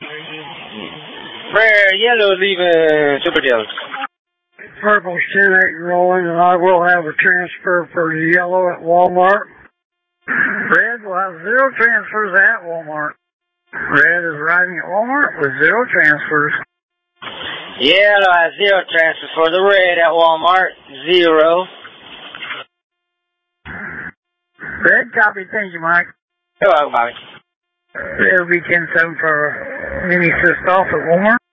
Yellow leaving Super Deals. Purple's 10-8 rolling, and I will have a transfer for the yellow at Walmart. Red will have 0 transfers at Walmart. Red is riding at Walmart with 0 transfers. Yellow has 0 transfers for the red at Walmart. 0. Red copy, thank you, Mike. You're welcome, Bobby. It'll be 10-7 for Mini System off at Walmart.